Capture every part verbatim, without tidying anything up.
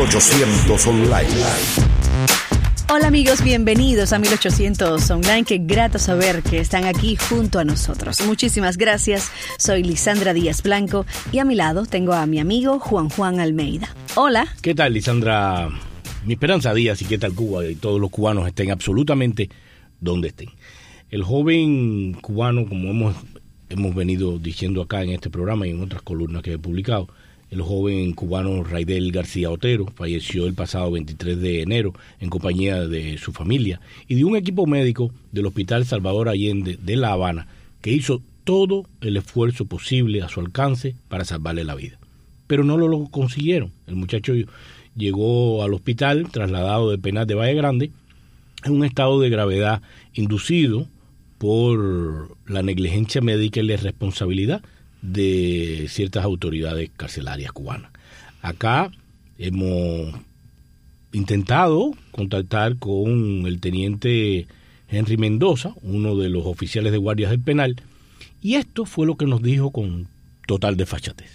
ochocientos Online. Hola amigos, bienvenidos a mil ochocientos Online. Qué grato saber que están aquí junto a nosotros. Muchísimas gracias. Soy Lisandra Díaz Blanco y a mi lado tengo a mi amigo Juan Juan Almeida. Hola. ¿Qué tal, Lisandra? Mi Esperanza Díaz y qué tal Cuba y todos los cubanos estén absolutamente donde estén. El joven cubano, como hemos, hemos venido diciendo acá en este programa y en otras columnas que he publicado, el joven cubano Raidel García Otero falleció el pasado veintitrés de enero en compañía de su familia y de un equipo médico del Hospital Salvador Allende de La Habana que hizo todo el esfuerzo posible a su alcance para salvarle la vida. Pero no lo consiguieron. El muchacho llegó al hospital trasladado del penal de Valle Grande en un estado de gravedad inducido por la negligencia médica y la irresponsabilidad de ciertas autoridades carcelarias cubanas. Acá hemos intentado contactar con el teniente Henry Mendoza, uno de los oficiales de guardias del penal, y esto fue lo que nos dijo con total desfachatez.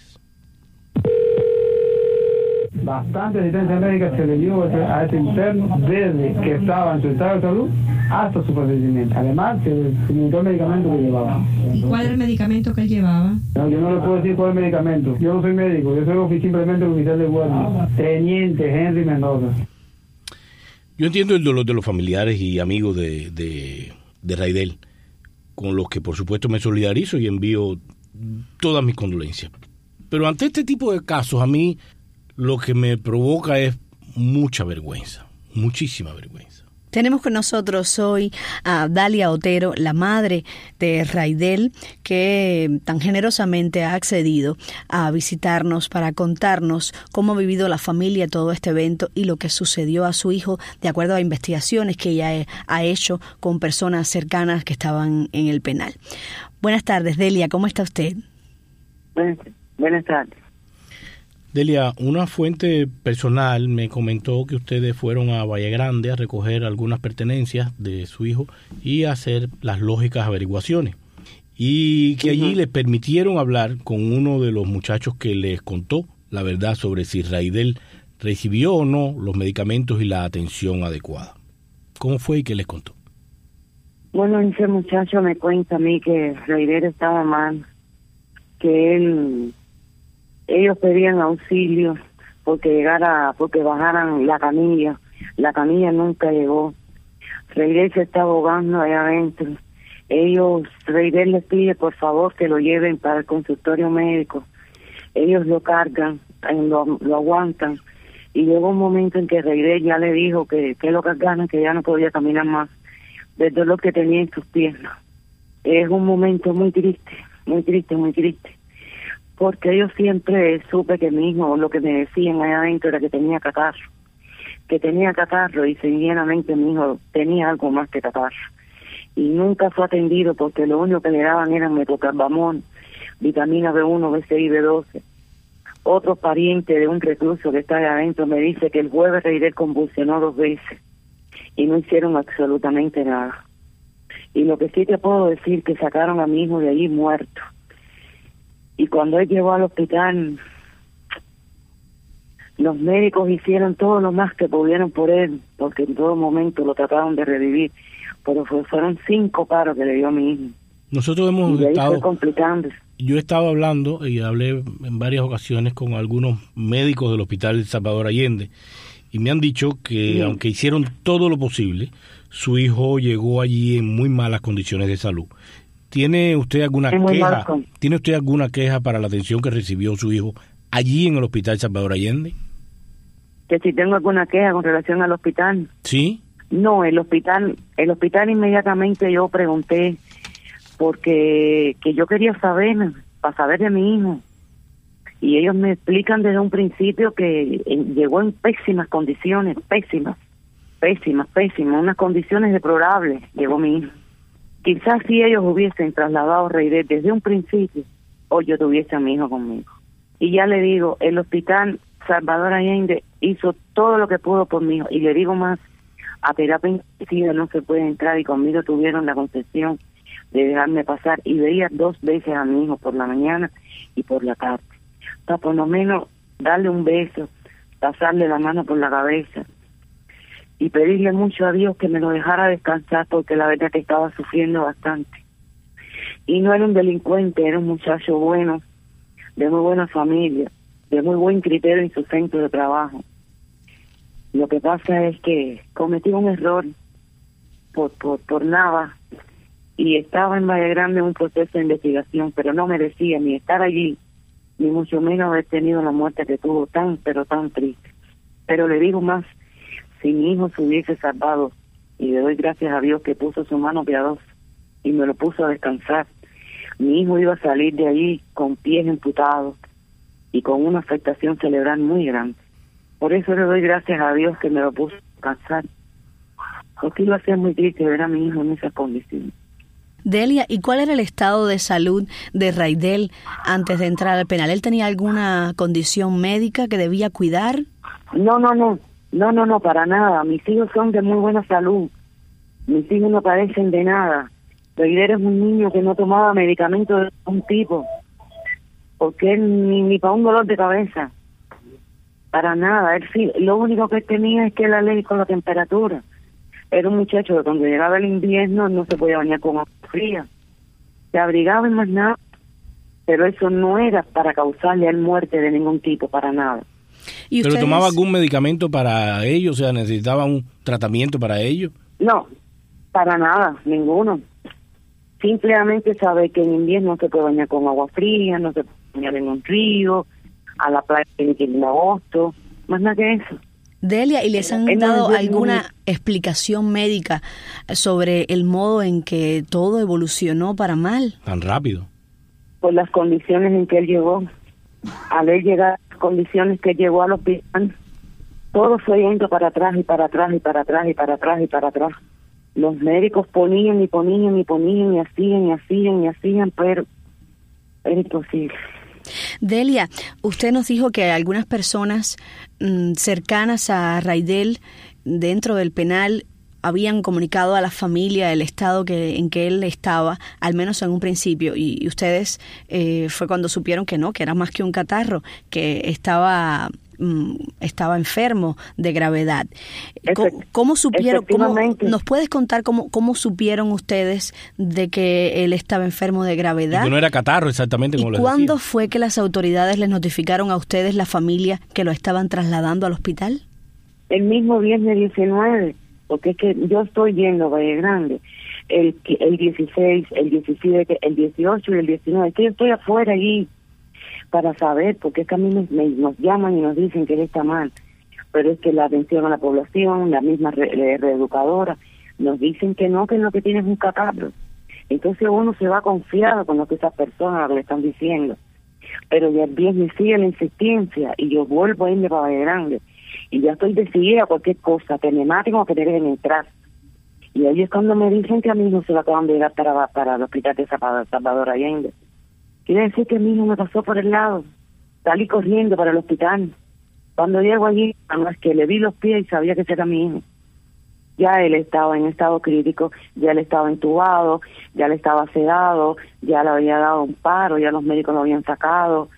Bastante asistencia médica se le dio a este interno desde que estaba en su estado de salud hasta su fallecimiento. Además, se le suministró el medicamento que llevaba. ¿Y cuál era el medicamento que él llevaba? No, yo no le puedo decir cuál es el medicamento. Yo no soy médico, yo soy simplemente el oficial de guardia. Teniente Henry Mendoza. Yo entiendo el dolor de los familiares y amigos de, de, de Raidel, con los que por supuesto me solidarizo y envío todas mis condolencias. Pero ante este tipo de casos, a mí lo que me provoca es mucha vergüenza, muchísima vergüenza. Tenemos con nosotros hoy a Dalia Otero, la madre de Raidel, que tan generosamente ha accedido a visitarnos para contarnos cómo ha vivido la familia todo este evento y lo que sucedió a su hijo, de acuerdo a investigaciones que ella ha hecho con personas cercanas que estaban en el penal. Buenas tardes, Delia, ¿cómo está usted? Buenas, buenas tardes. Delia, una fuente personal me comentó que ustedes fueron a Valle Grande a recoger algunas pertenencias de su hijo y a hacer las lógicas averiguaciones. Y que allí uh-huh. les permitieron hablar con uno de los muchachos que les contó la verdad sobre si Raidel recibió o no los medicamentos y la atención adecuada. ¿Cómo fue y qué les contó? Bueno, ese muchacho me cuenta a mí que Raidel estaba mal, que él... ellos pedían auxilio porque llegara, porque bajaran la camilla. La camilla nunca llegó. Raidel se está ahogando allá adentro. Ellos, Raidel les pide por favor que lo lleven para el consultorio médico. Ellos lo cargan, lo, lo aguantan. Y llegó un momento en que Raidel ya le dijo que, que lo cargaran, que ya no podía caminar más del dolor que tenía en sus piernas. Es un momento muy triste, muy triste, muy triste. Porque yo siempre supe que mi hijo, lo que me decían allá adentro era que tenía catarro, que tenía catarro y sencillamente mi hijo tenía algo más que catarro. Y nunca fue atendido porque lo único que le daban era metocarbamol, vitamina B uno, B seis y B doce. Otro pariente de un recluso que está allá adentro me dice que el jueves Raidel convulsionó dos veces y no hicieron absolutamente nada. Y lo que sí te puedo decir que sacaron a mi hijo de allí muerto. Y cuando él llegó al hospital, los médicos hicieron todo lo más que pudieron por él, porque en todo momento lo trataron de revivir, pero fue, fueron cinco paros que le dio a mi hijo. Nosotros hemos y ahí estado, fue complicándose. Yo he estado hablando y hablé en varias ocasiones con algunos médicos del Hospital Salvador Allende y me han dicho que sí. Aunque hicieron todo lo posible, su hijo llegó allí en muy malas condiciones de salud. ¿Tiene usted alguna queja? ¿Tiene usted alguna queja para la atención que recibió su hijo allí en el Hospital Salvador Allende? Que si tengo alguna queja con relación al hospital. ¿Sí? No, el hospital, el hospital inmediatamente yo pregunté porque que yo quería saber, para saber de mi hijo. Y ellos me explican desde un principio que llegó en pésimas condiciones, pésimas, pésimas, pésimas, unas condiciones deplorables, llegó mi hijo. Quizás si ellos hubiesen trasladado a Raidel desde un principio, hoy yo tuviese a mi hijo conmigo. Y ya le digo, el Hospital Salvador Allende hizo todo lo que pudo por mi hijo. Y le digo más, a terapia intensiva no se puede entrar y conmigo tuvieron la concesión de dejarme pasar. Y veía dos veces a mi hijo por la mañana y por la tarde. Para por lo menos darle un beso, pasarle la mano por la cabeza y pedirle mucho a Dios que me lo dejara descansar, porque la verdad que estaba sufriendo bastante. Y no era un delincuente, era un muchacho bueno, de muy buena familia, de muy buen criterio en su centro de trabajo. Lo que pasa es que cometí un error por, por, por nada, y estaba en Valle Grande en un proceso de investigación, pero no merecía ni estar allí, ni mucho menos haber tenido la muerte que tuvo, tan, pero tan triste. Pero le digo más, si mi hijo se hubiese salvado, y le doy gracias a Dios que puso su mano piadosa y me lo puso a descansar, mi hijo iba a salir de ahí con pies amputados y con una afectación cerebral muy grande. Por eso le doy gracias a Dios que me lo puso a descansar, porque iba a ser muy triste ver a mi hijo en esas condiciones. Delia, ¿y cuál era el estado de salud de Raidel antes de entrar al penal? ¿Él tenía alguna condición médica que debía cuidar? No, no, no, no, no, no, para nada. Mis hijos son de muy buena salud. Mis hijos no padecen de nada. Raidel es un niño que no tomaba medicamentos de ningún tipo, porque él ni, ni para un dolor de cabeza, para nada. Él sí, lo único que él tenía es que la ley con la temperatura. Era un muchacho que cuando llegaba el invierno no se podía bañar con agua fría. Se abrigaba y más nada, pero eso no era para causarle a él muerte de ningún tipo, para nada. ¿Y ¿Pero ustedes... tomaba algún medicamento para ello? O sea, ¿necesitaba un tratamiento para ello? No, para nada, ninguno. Simplemente sabe que en invierno no se puede bañar con agua fría, no se puede bañar en un río, a la playa tiene que ir en agosto, más nada que eso. Delia, ¿y les han dado alguna explicación médica sobre el modo en que todo evolucionó para mal? Tan rápido. Por las condiciones en que él llegó. Al él llegar a las condiciones que llegó al hospital, todo fue yendo para atrás y para atrás y para atrás y para atrás y para atrás. Los médicos ponían y ponían y ponían y hacían y hacían y hacían, pero era imposible. Delia, usted nos dijo que algunas personas mmm, cercanas a Raidel dentro del penal habían comunicado a la familia el estado que en que él estaba, al menos en un principio, y, y ustedes eh, fue cuando supieron que no, que era más que un catarro, que estaba mmm, estaba enfermo de gravedad. ¿Cómo, cómo supieron? Cómo, ¿Nos puedes contar cómo, cómo supieron ustedes de que él estaba enfermo de gravedad? Y que no era catarro exactamente como les decía. ¿Y cuándo fue que las autoridades les notificaron a ustedes, la familia, que lo estaban trasladando al hospital? El mismo viernes diecinueve. Porque es que yo estoy yendo a Valle Grande el, el dieciséis, el diecisiete, el dieciocho y el diecinueve, que yo estoy afuera allí para saber, porque es que a mí me, me, nos llaman y nos dicen que él está mal, pero es que la atención a la población, la misma re, reeducadora, nos dicen que no, que lo que tiene es un catarro. Entonces uno se va confiado con lo que esas personas le están diciendo, pero ya el viernes sigue la insistencia y yo vuelvo a irme para Valle Grande. Y ya estoy decidida a cualquier cosa, que me maten o que me dejen entrar. Y ahí es cuando me dicen que a mi hijo se lo acaban de llegar para, para el hospital de Salvador Allende. Quiere decir que mi hijo me pasó por el lado. Salí corriendo para el hospital. Cuando llego allí, además que le vi los pies y sabía que ese era mi hijo. Ya él estaba en estado crítico, ya él estaba entubado, ya él estaba sedado, ya le había dado un paro, ya los médicos lo habían sacado.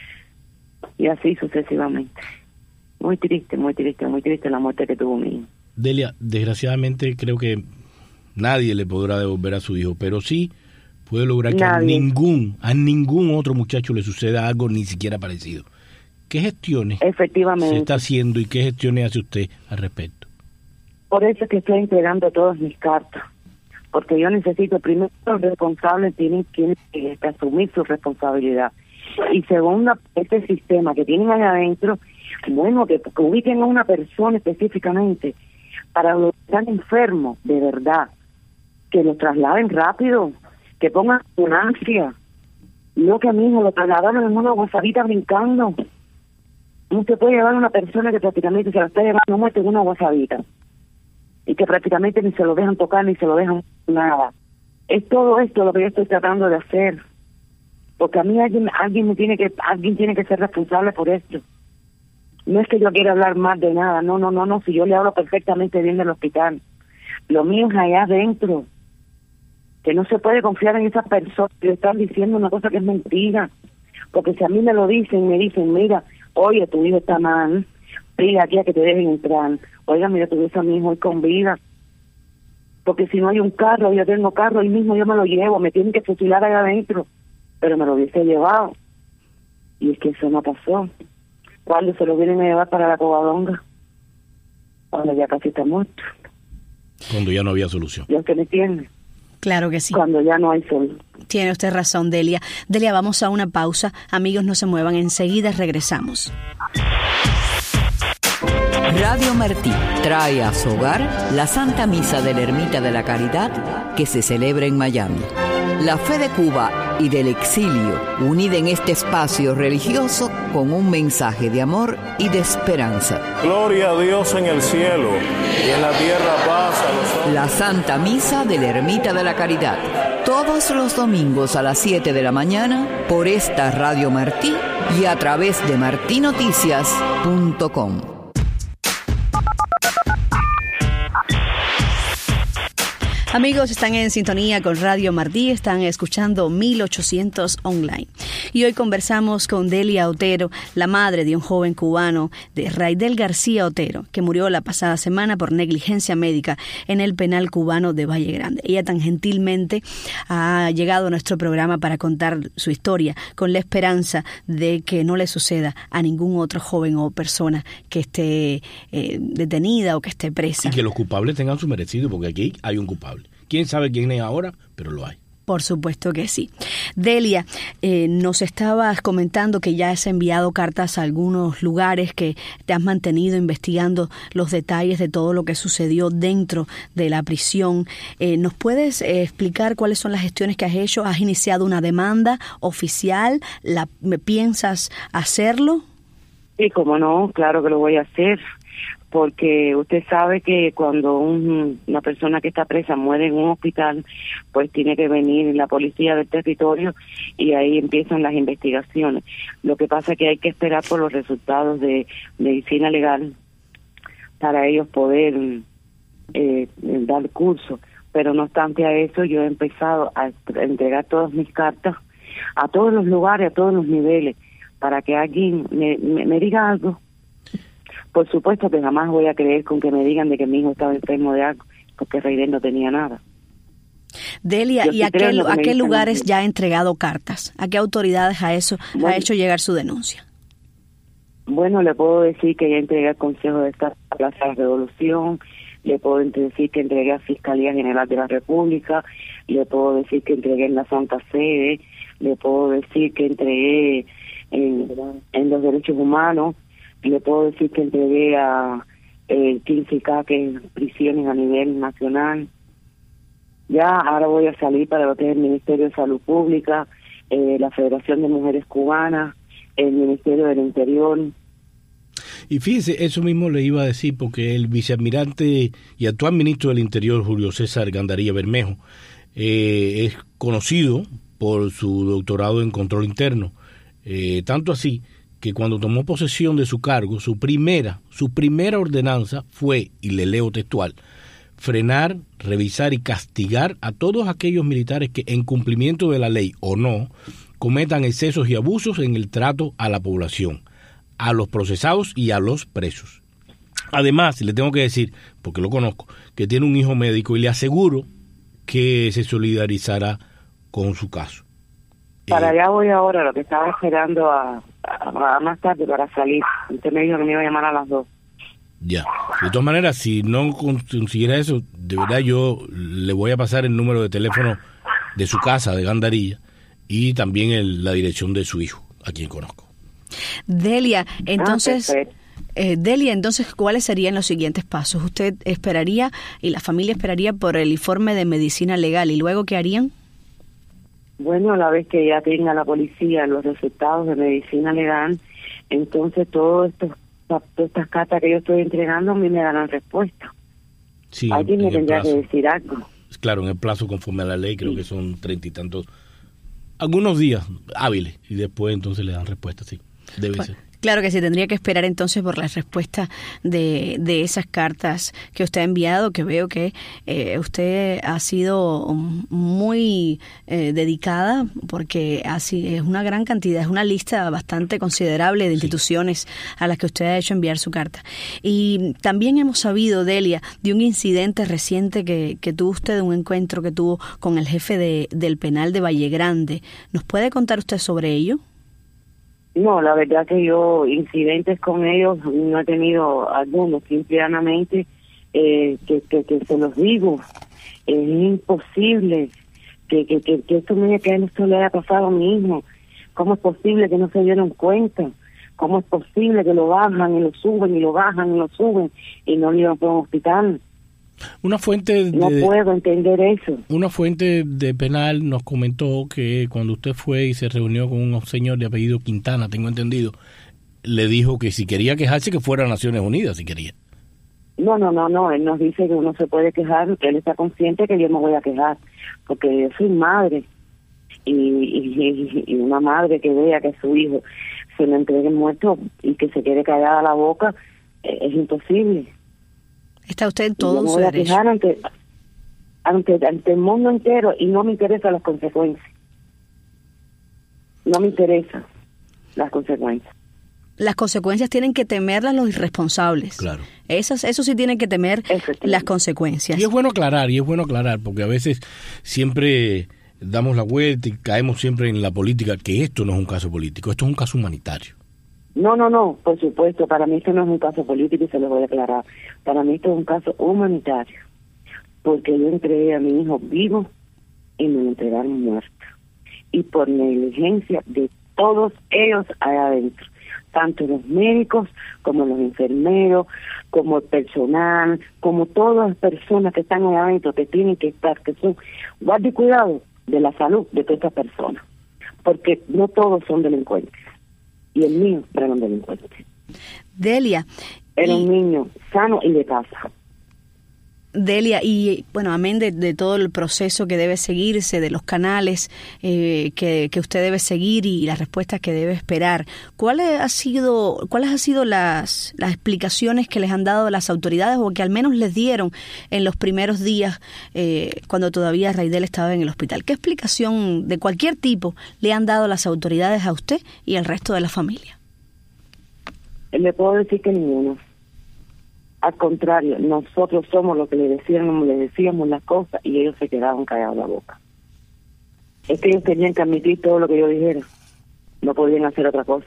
Y así sucesivamente. Muy triste, muy triste, muy triste la muerte que tuvo mi hijo. Delia, desgraciadamente creo que nadie le podrá devolver a su hijo, pero sí puede lograr que a ningún, a ningún otro muchacho le suceda algo ni siquiera parecido. ¿Qué gestiones Efectivamente. se está haciendo y qué gestiones hace usted al respecto? Por eso es que estoy entregando todas mis cartas, porque yo necesito, primero, los responsables tienen que asumir su responsabilidad. Y segundo, este sistema que tienen allá adentro, bueno, que, que ubiquen a una persona específicamente para los que están enfermos, de verdad, que los trasladen rápido, que pongan ambulancia, no que a mí me lo trasladaron en una guasabita brincando. No se puede llevar a una persona que prácticamente se la está llevando muerta en una guasabita y que prácticamente ni se lo dejan tocar ni se lo dejan nada. Es todo esto lo que yo estoy tratando de hacer, porque a mí alguien alguien me tiene que alguien tiene que ser responsable por esto. No es que yo quiera hablar más de nada, no, no, no, no, si yo le hablo perfectamente bien del hospital. Lo mío es allá adentro, que no se puede confiar en esas personas que le están diciendo una cosa que es mentira, porque si a mí me lo dicen, me dicen, mira, oye, tu hijo está mal, dile aquí a que te dejen entrar. Oiga, mira, tuviese a mi hijo hoy con vida. Porque si no hay un carro, yo tengo carro, ahí mismo yo me lo llevo, me tienen que fusilar allá adentro. Pero me lo hubiese llevado. Y es que eso no pasó. ¿Cuándo se lo vienen a llevar para la Covadonga? Cuando ya casi está muerto. Cuando ya no había solución. ¿Ya usted me entiende? Claro que sí. Cuando ya no hay solución. Tiene usted razón, Delia. Delia, vamos a una pausa. Amigos, no se muevan. Enseguida regresamos. Radio Martí trae a su hogar la Santa Misa de la Ermita de la Caridad que se celebra en Miami. La fe de Cuba y del exilio, unida en este espacio religioso con un mensaje de amor y de esperanza. Gloria a Dios en el cielo y en la tierra paz a los hombres. La Santa Misa de la Ermita de la Caridad. Todos los domingos a las siete de la mañana por esta Radio Martí y a través de martí noticias punto com. Amigos, están en sintonía con Radio Martí, están escuchando mil ochocientos Online. Y hoy conversamos con Delia Otero, la madre de un joven cubano, de Raidel García Otero, que murió la pasada semana por negligencia médica en el penal cubano de Valle Grande. Ella tan gentilmente ha llegado a nuestro programa para contar su historia, con la esperanza de que no le suceda a ningún otro joven o persona que esté eh, detenida o que esté presa. Y que los culpables tengan su merecido, porque aquí hay un culpable. ¿Quién sabe quién es ahora? Pero lo hay. Por supuesto que sí. Delia, eh, nos estabas comentando que ya has enviado cartas a algunos lugares, que te has mantenido investigando los detalles de todo lo que sucedió dentro de la prisión. Eh, ¿Nos puedes eh, explicar cuáles son las gestiones que has hecho? ¿Has iniciado una demanda oficial? ¿La, ¿Piensas hacerlo? Sí, como no, claro que lo voy a hacer. Porque usted sabe que cuando un, una persona que está presa muere en un hospital, pues tiene que venir la policía del territorio y ahí empiezan las investigaciones. Lo que pasa es que hay que esperar por los resultados de medicina legal para ellos poder eh, dar curso. Pero no obstante a eso, yo he empezado a entregar todas mis cartas a todos los lugares, a todos los niveles, para que alguien me, me, me diga algo. Por supuesto que jamás voy a creer con que me digan de que mi hijo estaba enfermo de algo, porque Raidel no tenía nada. Delia, ¿y a qué, a qué lugares ya ha entregado cartas? ¿A qué autoridades a eso bueno, ha hecho llegar su denuncia? Bueno, le puedo decir que ya entregué al Consejo de Estado a Plaza de la Revolución, le puedo decir que entregué a Fiscalía General de la República, le puedo decir que entregué en la Santa Sede, le puedo decir que entregué en, en los derechos humanos, le puedo decir que entregué a eh, quince K, que es prisiones a nivel nacional. Ya ahora voy a salir para lo que es el Ministerio de Salud Pública, eh, la Federación de Mujeres Cubanas, el Ministerio del Interior. Y fíjese, eso mismo le iba a decir, porque el vicealmirante y actual ministro del Interior, Julio César Gandarilla Bermejo, eh, es conocido por su doctorado en control interno, eh, tanto así que cuando tomó posesión de su cargo, su primera, su primera ordenanza fue, y le leo textual, frenar, revisar y castigar a todos aquellos militares que, en cumplimiento de la ley o no, cometan excesos y abusos en el trato a la población, a los procesados y a los presos. Además, le tengo que decir, porque lo conozco, que tiene un hijo médico y le aseguro que se solidarizará con su caso. Para eh, allá voy ahora, lo que estaba esperando a, a, a más tarde para salir. Usted me dijo que me iba a llamar a las dos. Ya. De todas maneras, si no consiguiera eso, de verdad yo le voy a pasar el número de teléfono de su casa, de Gandarilla, y también el, la dirección de su hijo, a quien conozco. Delia, entonces... Ah, Eh, Delia, entonces, ¿cuáles serían los siguientes pasos? ¿Usted esperaría y la familia esperaría por el informe de medicina legal y luego qué harían? Bueno, a la vez que ya tenga la policía los resultados de medicina legal, entonces todo esto, todas estas cartas que yo estoy entregando a mí me darán respuesta. Sí, alguien me tendrá plazo, que decir algo. Claro, en el plazo conforme a la ley, creo sí. que son treinta y tantos, algunos días hábiles, y después entonces le dan respuesta, sí, debe bueno. ser. Claro que sí, tendría que esperar entonces por la respuesta de, de esas cartas que usted ha enviado, que veo que eh, usted ha sido muy eh, dedicada, porque así es una gran cantidad, es una lista bastante considerable de instituciones sí. a las que usted ha hecho enviar su carta. Y también hemos sabido, Delia, de un incidente reciente que, que tuvo usted, un encuentro que tuvo con el jefe de, del penal de Valle Grande. ¿Nos puede contar usted sobre ello? No, la verdad que yo incidentes con ellos no he tenido algunos, simplemente eh, que, que, que se los digo, es imposible que, que, que, que esto, mire, que esto le haya pasado a mi hijo. ¿Cómo es posible que no se dieron cuenta? ¿Cómo es posible que lo bajan y lo suben y lo bajan y lo suben y no lo llevan por un hospital? Una fuente de, no puedo entender eso. Una fuente de penal nos comentó que cuando usted fue y se reunió con un señor de apellido Quintana, tengo entendido, le dijo que si quería quejarse que fuera a Naciones Unidas, si quería. No, no, no, no, él nos dice que uno se puede quejar, que él está consciente que yo me voy a quejar, porque yo soy madre, y, y, y una madre que vea que su hijo se le entregue muerto y que se quede callada la boca, eh, es imposible. Está usted en todo su derecho. Ante, ante, ante el mundo entero, y no me interesan las consecuencias. No me interesan las consecuencias. Las consecuencias tienen que temerlas los irresponsables. Claro. Esas, eso sí tienen que temer las consecuencias. Y es bueno aclarar, y es bueno aclarar, porque a veces siempre damos la vuelta y caemos siempre en la política, que esto no es un caso político, esto es un caso humanitario. No, no, no, por supuesto, para mí esto no es un caso político y se lo voy a aclarar. Para mí esto es un caso humanitario, porque yo entregué a mi hijo vivo y me lo entregaron muerto. Y por negligencia de todos ellos allá adentro, tanto los médicos como los enfermeros, como el personal, como todas las personas que están allá adentro, que tienen que estar, que son guardia y cuidado de la salud de todas estas personas, porque no todos son delincuentes. Y el mío era un delincuente. Delia. Era y, un niño sano y de casa. Delia, y bueno, amén de, de todo el proceso que debe seguirse, de los canales eh, que, que usted debe seguir y las respuestas que debe esperar, ¿cuáles ha sido, cuáles han sido las, las explicaciones que les han dado las autoridades o que al menos les dieron en los primeros días eh, cuando todavía Raidel estaba en el hospital? ¿Qué explicación de cualquier tipo le han dado las autoridades a usted y al resto de la familia? Le puedo decir que ninguno. Al contrario, nosotros somos los que le decíamos, le decíamos las cosas y ellos se quedaban callados la boca. Es que ellos tenían que admitir todo lo que yo dijera. No podían hacer otra cosa.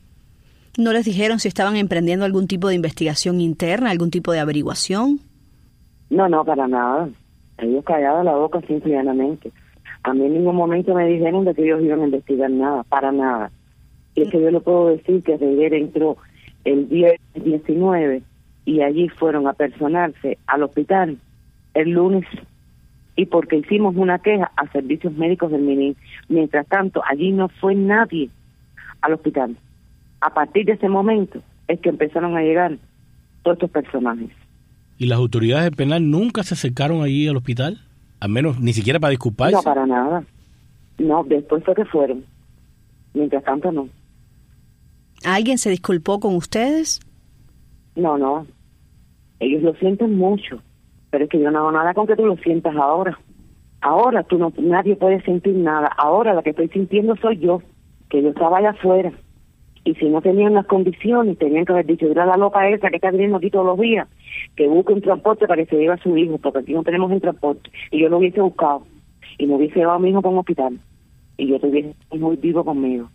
¿No les dijeron si estaban emprendiendo algún tipo de investigación interna, algún tipo de averiguación? No, no, para nada. Ellos callados la boca simple y llanamente. A mí en ningún momento me dijeron de que ellos iban a investigar nada, para nada. Y es que yo le puedo decir que Raidel entró el día diecinueve y allí fueron a personarse al hospital el lunes, y porque hicimos una queja a servicios médicos del Minin. Mientras tanto, allí no fue nadie al hospital. A partir de ese momento es que empezaron a llegar todos estos personajes. ¿Y las autoridades del penal nunca se acercaron allí al hospital? Al menos ni siquiera para disculparse. No, para nada. No, después fue que fueron. Mientras tanto, no. ¿Alguien se disculpó con ustedes? No, no. Ellos lo sienten mucho, pero es que yo no hago nada con que tú lo sientas ahora. Ahora tú no, nadie puede sentir nada. Ahora la que estoy sintiendo soy yo, que yo estaba allá afuera. Y si no tenían las condiciones, tenían que haber dicho, mira la loca esa que está viniendo aquí todos los días, que busque un transporte para que se lleve a su hijo, porque aquí no tenemos un transporte. Y yo lo hubiese buscado, y me hubiese llevado a mi hijo para un hospital, y yo tuviese un hijo vivo conmigo.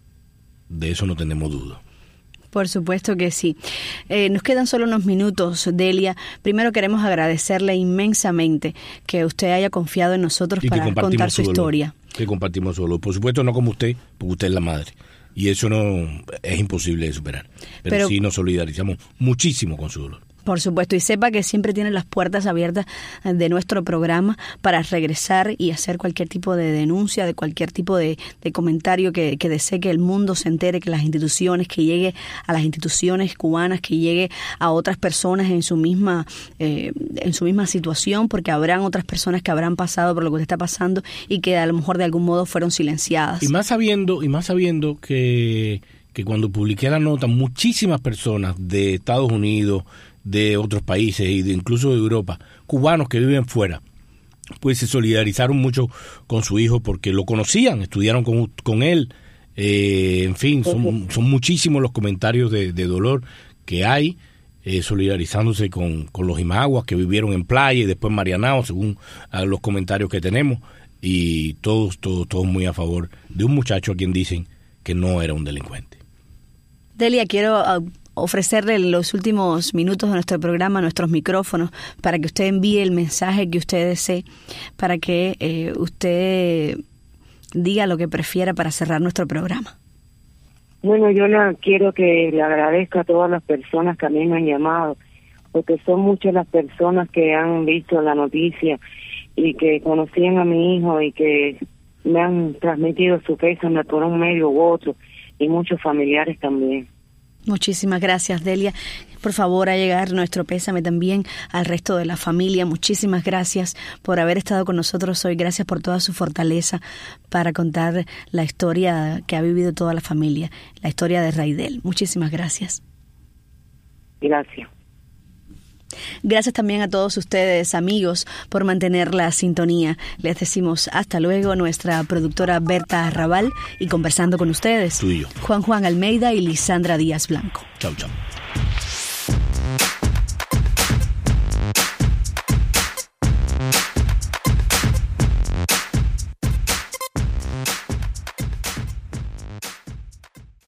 De eso no tenemos duda. Por supuesto que sí. Eh, nos quedan solo unos minutos, Delia. Primero queremos agradecerle inmensamente que usted haya confiado en nosotros y para contar su, su historia. Que compartimos su dolor. Por supuesto no como usted, porque usted es la madre. Y eso no es imposible de superar. Pero, Pero sí nos solidarizamos muchísimo con su dolor. Por supuesto, y sepa que siempre tiene las puertas abiertas de nuestro programa para regresar y hacer cualquier tipo de denuncia, de cualquier tipo de, de comentario que, que desee que el mundo se entere, que las instituciones, que llegue a las instituciones cubanas, que llegue a otras personas en su misma eh, en su misma situación, porque habrán otras personas que habrán pasado por lo que usted está pasando y que a lo mejor de algún modo fueron silenciadas. Y más sabiendo, y más sabiendo que que cuando publiqué la nota, muchísimas personas de Estados Unidos, de otros países y de incluso de Europa, cubanos que viven fuera, pues se solidarizaron mucho con su hijo porque lo conocían, estudiaron con, con él. Eh, en fin, son, son muchísimos los comentarios de, de dolor que hay, eh, solidarizándose con, con los imaguas que vivieron en Playa y después Marianao, según uh, los comentarios que tenemos, y todos, todos, todos muy a favor de un muchacho a quien dicen que no era un delincuente. Delia, quiero uh, ofrecerle los últimos minutos de nuestro programa, nuestros micrófonos, para que usted envíe el mensaje que usted desee, para que eh, usted diga lo que prefiera para cerrar nuestro programa. Bueno, yo le quiero que le agradezca a todas las personas que a mí me han llamado, porque son muchas las personas que han visto la noticia y que conocían a mi hijo y que me han transmitido su pésame por un medio u otro, y muchos familiares también. Muchísimas gracias, Delia. Por favor, a llegar nuestro pésame también al resto de la familia. Muchísimas gracias por haber estado con nosotros hoy. Gracias por toda su fortaleza para contar la historia que ha vivido toda la familia, la historia de Raidel. Muchísimas gracias. Gracias. Gracias también a todos ustedes, amigos, por mantener la sintonía. Les decimos hasta luego, nuestra productora Berta Arrabal, y conversando con ustedes, Tú y yo. Juan Juan Almeida y Lisandra Díaz Blanco. Chau, chau.